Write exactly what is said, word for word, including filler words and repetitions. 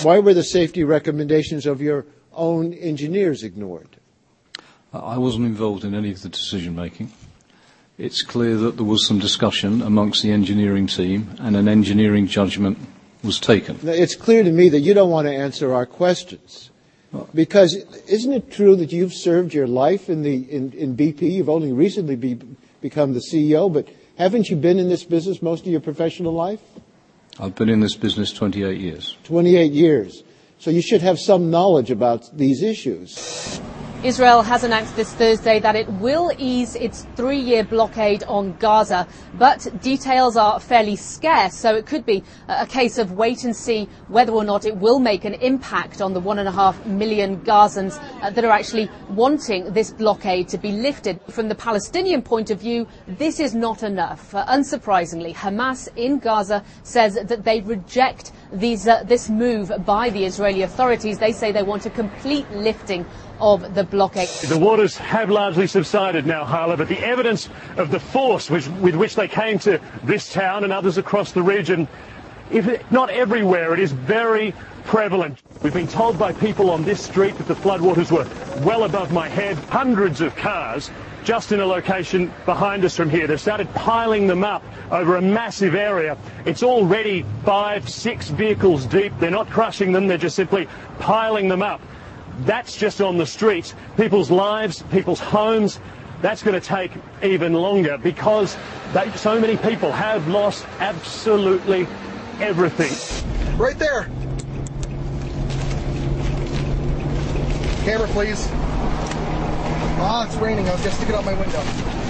Why were the safety recommendations of your own engineers ignored? I wasn't involved in any of the decision-making. It's clear that there was some discussion amongst the engineering team and an engineering judgment was taken. Now, it's clear to me that you don't want to answer our questions. Because isn't it true that you've served your life in, the, in, in B P? You've only recently be, become the C E O, but haven't you been in this business most of your professional life? I've been in this business twenty-eight years. twenty-eight years. So you should have some knowledge about these issues. Israel has announced this Thursday that it will ease its three-year blockade on Gaza, but details are fairly scarce, so it could be a case of wait and see whether or not it will make an impact on the one and a half million Gazans uh, that are actually wanting this blockade to be lifted. From the Palestinian point of view, this is not enough. Uh, unsurprisingly, Hamas in Gaza says that they reject these, uh, this move by the Israeli authorities. They say they want a complete lifting of the blockade. The waters have largely subsided now, Hala, but the evidence of the force which, with which they came to this town and others across the region, if it, not everywhere, it is very prevalent. We've been told by people on this street that the floodwaters were well above my head. Hundreds of cars just in a location behind us from here. They've started piling them up over a massive area. It's already five, six vehicles deep. They're not crushing them, they're just simply piling them up. That's just on the streets. People's lives, people's homes, that's going to take even longer because they, so many people have lost absolutely everything. Right there. Camera, please. Ah, it's raining. I was going to stick it out my window.